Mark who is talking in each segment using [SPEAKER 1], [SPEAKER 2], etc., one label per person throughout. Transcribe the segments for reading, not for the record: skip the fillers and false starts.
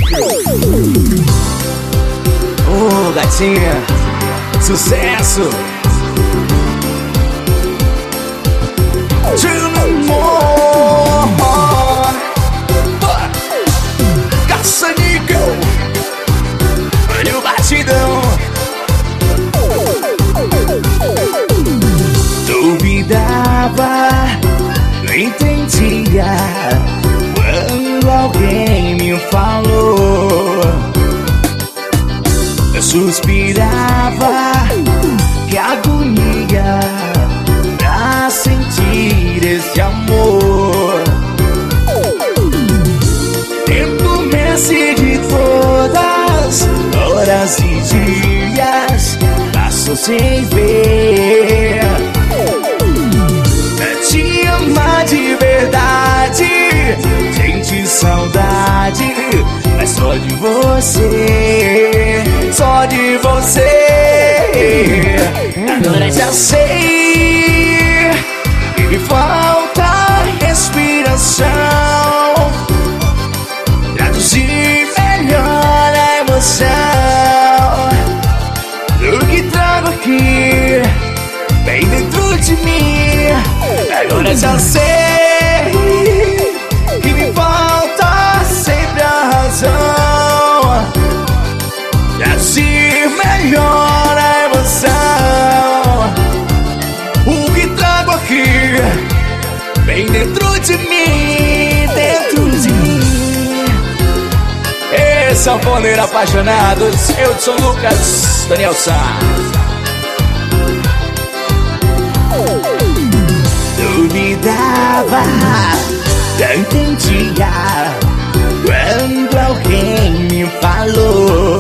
[SPEAKER 1] Ô, gatinha, sucesso. Caça-níquel, olha o batidão. Duvidava, não entendia quando alguém me falou. Eu suspirava, que agonia pra sentir esse amor. Tempo mês de todas, horas e dias passou sem ver. Te amar de verdade, senti saudade, mas só de você, só de você. Agora já sei que me falta respiração, traduzir melhor a emoção do que trago aqui, bem dentro de mim. Agora já sei que me falta sempre a razão, traduzir melhor a emoção, o que trago aqui, bem dentro de mim, dentro de mim. Esse é o Sanfoneiro Apaixonados, eu sou Lucas Daniel Sá. Duvidava, não entendia quando alguém me falou.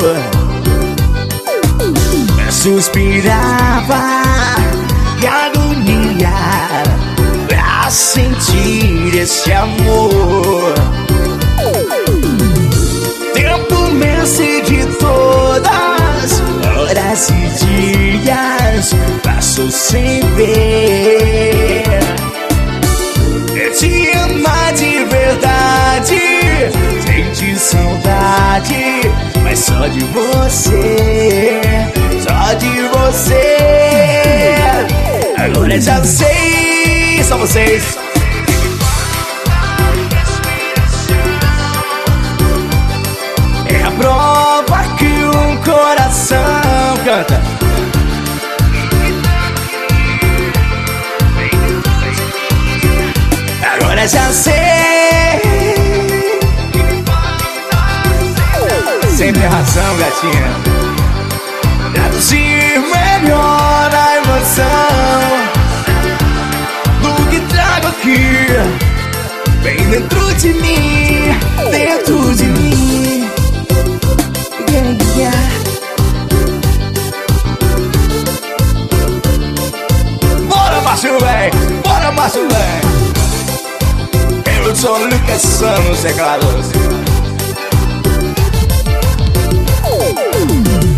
[SPEAKER 1] Eu suspirava, que agonia pra sentir esse amor. Tempo mês de todas, horas e dias passou sem ver. Te amar de verdade, senti saudade, mas só de você, só de você. Agora já sei, só vocês. É a prova que um coração canta. Agora já sei, sempre a razão, gatinha, traduzir melhor a emoção do que trago aqui, bem dentro de mim, dentro de mim. Yeah, yeah. Bora, Márcio, véi! Bora, Márcio, véi! Eu sou Lucas Sá nos teclados.